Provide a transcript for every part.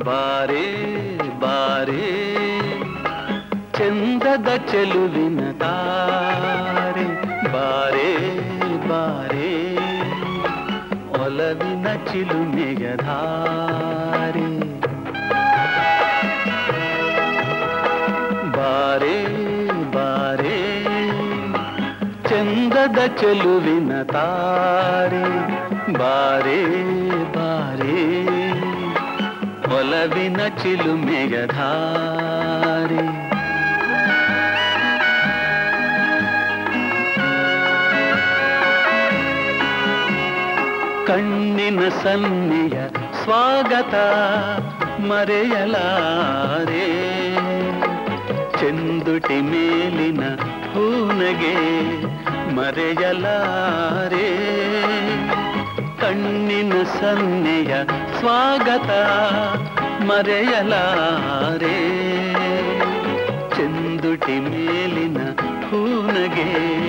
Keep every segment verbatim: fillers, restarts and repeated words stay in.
ಬಾರೆ ಬಾರೆ ಚಂದದ ಚೆಲುವಿನ ತಾರೆ ಬಾರೆ ಬಾರೆ ಒಲವಿನ ಚಿಲುಮೆಯ ಧಾರೆ ಬಾರೆ ಬಾರೆ ಚಂದದ ಚೆಲುವಿನ ತಾರೆ ಬಾರೆ ಬಾರೆ ಒಲವಿನ ಚಿಲುಮೆಯ ಧಾರೆ ಕಣ್ಣಿನ ಸನ್ನೆಯ ಸ್ವಾಗತ ಮರೆಯಲಾರೆ ಚೆಂದುಟಿ ಮೇಲಿನ ಹೂನಗೆ ಮರೆಯಲಾರೆ ಕಣ್ಣಿನ ಸನ್ನೆಯ ಸ್ವಾಗತ ಮರೆಯಲಾರೆ ಚೆಂದುಟಿ ಮೇಲಿನ ಹೂನಗೆ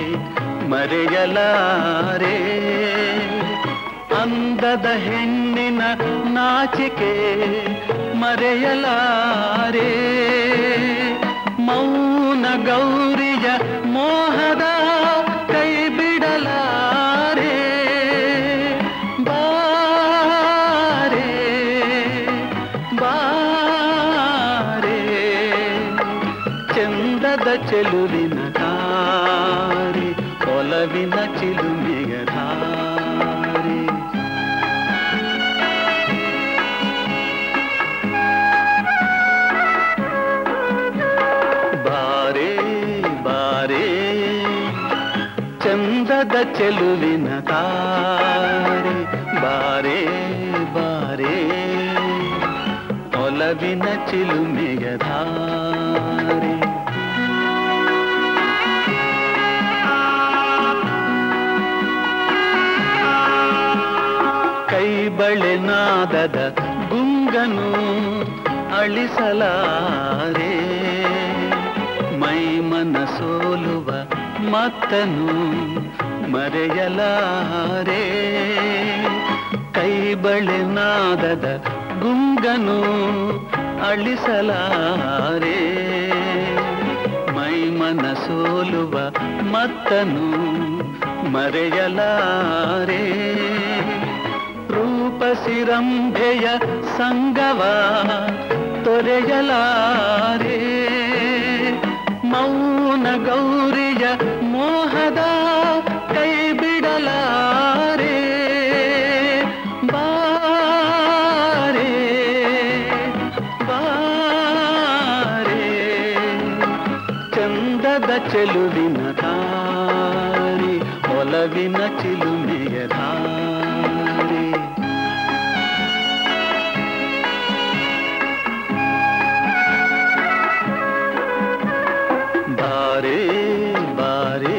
ಮರೆಯಲಾರೆ ಅಂದದ ಹೆಣ್ಣಿನ ನಾಚಿಕೆ ಮರೆಯಲಾರೆ ಮೌನ ಗೌರಿಯ ಮೋಹದ ಕೈ ಬಿಡಲಾರೆ ಬಾರೆ ಬಾರೆ ಚಂದದ ಚೆಲುವಿನ ತಾರೆ ಒಲವಿನ ಚಿಲುಮೆಯ ಧಾರೆ ಬಾರೆ ಬಾರೆ ಚಂದದ ಚೆಲುವಿನ ತಾರೆ ಬಾರೆ ಬಾರೆ ಒಲವಿನ ಚಿಲುಮೆಯ ಧಾರೆ ಕೈ ಬಳೆನಾದದ ಗುಂಗನು ಅಳಿಸಲಾರೆ ಮೈ ಮನ ಸೋಲುವ ಮತ್ತನು ಮರೆಯಲಾರೆ ಕೈ ಬಳೆನಾದದ ಗುಂಗನು ಅಳಿಸಲಾರೆ ಮೈ ಮನ ಸೋಲುವ ಮತ್ತನು ಮರೆಯಲಾರೆ ರೂಪಸಿರಂಭೆಯ ಸಂಗವ ತೊರೆಯಲಾರೆ ಮೌನ ಗೌರಿಯ ಮೋಹದ ಕೈ ಬಿಡಲಾರೆ ಬಾರೆ ಬಾರೆ ಚಂದದ ಚೆಲುವಿನ ತಾರೆ ಒಲವಿನ ಚಿಲುಮೆಯ ಧಾರೆ ಬಾರೆ ಬಾರೆ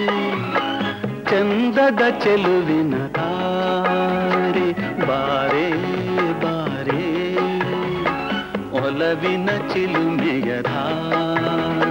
ಚಂದದ ಚೆಲುವಿನ ತಾರೆ ಬಾರೆ ಬಾರೆ ಒಲವಿನ ಚಿಲುಮೆಯ ಧಾರೆ